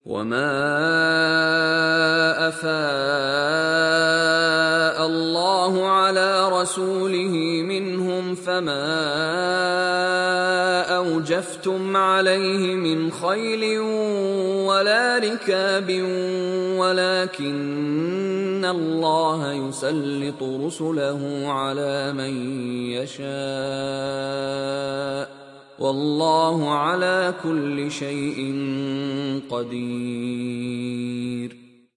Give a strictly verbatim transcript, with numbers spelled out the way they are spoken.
وما أفاء الله على رسوله منهم فما أوجفتم عليه من خيل ولا ركاب ولكن الله يسلط رسله على من يشاء والله على كل شيء قدير.